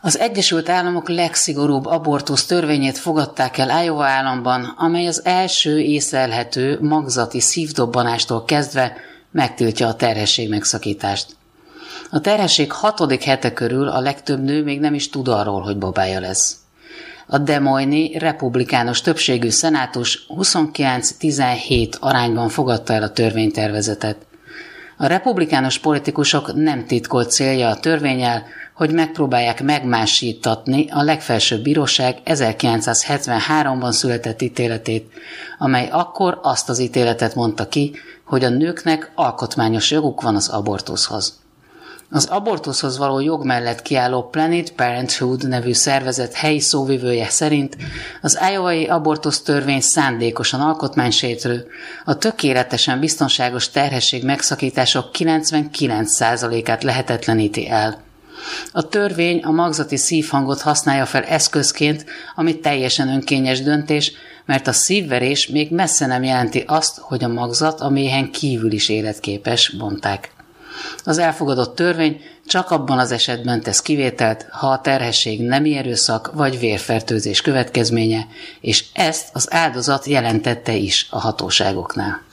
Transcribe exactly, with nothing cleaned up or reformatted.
Az Egyesült Államok legszigorúbb abortusz törvényét fogadták el Iowa államban, amely az első észlelhető magzati szívdobbanástól kezdve megtiltja a terhesség megszakítást. A terhesség hatodik hete körül a legtöbb nő még nem is tud arról, hogy babája lesz. A Des Moines-i republikánus többségű szenátus huszonkilenc tizenhét arányban fogadta el a törvénytervezetet. A republikánus politikusok nem titkolt célja a törvénnyel, hogy megpróbálják megmásítatni a legfelsőbb bíróság ezerkilencszázhetvenháromban született ítéletét, amely akkor azt az ítéletet mondta ki, hogy a nőknek alkotmányos joguk van az abortuszhoz. Az abortuszhoz való jog mellett kiálló Planned Parenthood nevű szervezet helyi szóvivője szerint az iowai abortusz törvény szándékosan alkotmánysértő, a tökéletesen biztonságos terhesség megszakítások kilencvenkilenc százalékát lehetetleníti el. A törvény a magzati szívhangot használja fel eszközként, ami teljesen önkényes döntés, mert a szívverés még messze nem jelenti azt, hogy a magzat a méhen kívül is életképes, mondták. Az elfogadott törvény csak abban az esetben tesz kivételt, ha a terhesség nemi erőszak vagy vérfertőzés következménye, és ezt az áldozat jelentette is a hatóságoknál.